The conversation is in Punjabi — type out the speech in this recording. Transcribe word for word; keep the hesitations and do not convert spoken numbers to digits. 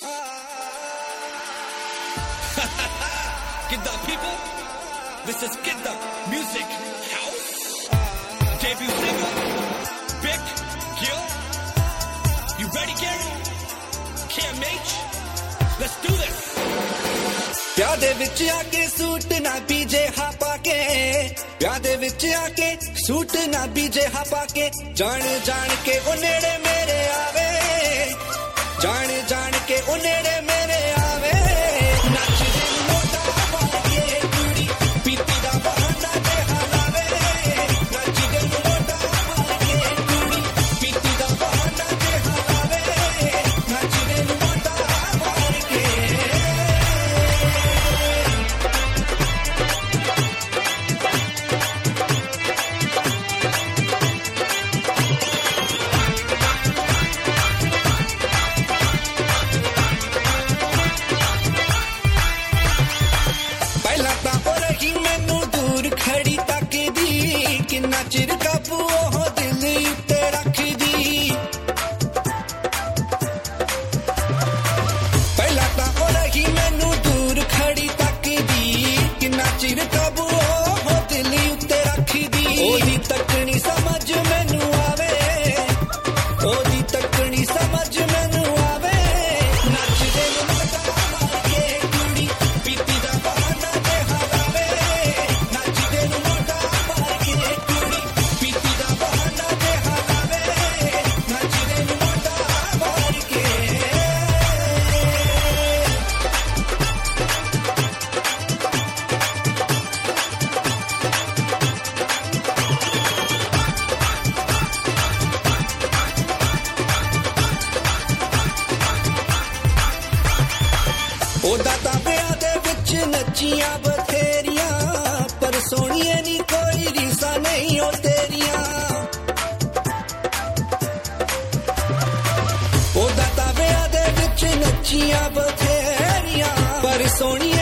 Get up, people. This is Get Up Music House. Debut singer, Big Gil. You ready, Gary? Cam H. Let's do this. ਵਿਆਹ ਦੇ ਵਿੱਚ ਆ ਕੇ ਸੂਟ ਨਾ ਪੀਜੇ ਹਾ ਪਾ ਕੇ ਵਿਆਹ ਦੇ ਵਿੱਚ ਆ ਕੇ ਸੂਟ ਨਾ ਪੀਜੇ ਹਾ ਪਾ ਕੇ ਜਾਣ ਜਾਣ ਕੇ ਉਹ ਨੇੜੇ ਮੇਰੇ ਆਵੇ ਜਾਣ ਜਾਣ ਕੇ ਉਹ ਨੇੜੇ ਮੇਰੇ ਆਵੇ ਨੱਚਦੇ ਨੂੰ ਮੋਟਾ ਪਾ ਕੇ ਕੁੜੀ ਪੀਤੀ ਦਾ ਬਹਾਨਾ ਤੇ ਹਲਾਵੇ ਨੱਚਦੇ ਨੂੰ ਮੋਟਾ ਪਾ ਕੇ ਕੁੜੀ ਪੀਤੀ ਦਾ ਬਹਾਨਾ ਤੇ ਹਲਾਵੇ ਨੱਚਦੇ ਨੂੰ ਮੋਟਾ ਪਾ ਕੇ ਖੜੀ ਤੱਕਦੀ ਕਿੰਨਾ ਚਿਰ ਕਾਬੂ ਉਹ ਦਿਲ ਉੱਤੇ ਰੱਖਦੀ ਪਹਿਲਾਂ ਤਾਂ ਉਹ ਰਹੀ ਮੈਨੂੰ ਦੂਰ ਖੜੀ ਤੱਕਦੀ ਕਿੰਨਾ ਚਿਰ ਕਾਬੂ ਉਹ ਦਿਲ ਉੱਤੇ ਰੱਖਦੀ ਉਹਦੀ ਤੱਕਣੀ ਸਮਝ ਮੈਨੂੰ ਆਵੇ ਉਹਦੀ ਤੱਕਣੀ ਸਮਝ ਮੈਨੂੰ ਆਵੇ ਨੱਚਦੇ ਨੂੰ ਮੋਟਾ ਮਾਰ ਕੇ ਕੁੜੀ ਪੀਤੀ ਦਾ ਬਹਾਨਾ ਤੇ ਹਲਾਵੇ ਉਹਦਾ ਤਾਂ ਵਿਆਹ ਦੇ ਵਿੱਚ ਨੱਚੀਆਂ ਬਥੇਰੀਆਂ ਪਰ ਸੋਹਣੀਏ ਨੀ ਕੋਈ ਰੀਸਾਂ ਨਹੀਂ ਉਹ ਤੇਰੀਆਂ ਉਹਦਾ ਤਾਂ ਵਿਆਹ ਦੇ ਵਿੱਚ ਨੱਚੀਆਂ ਬਥੇਰੀਆਂ ਪਰ ਸੋਹਣੀਆਂ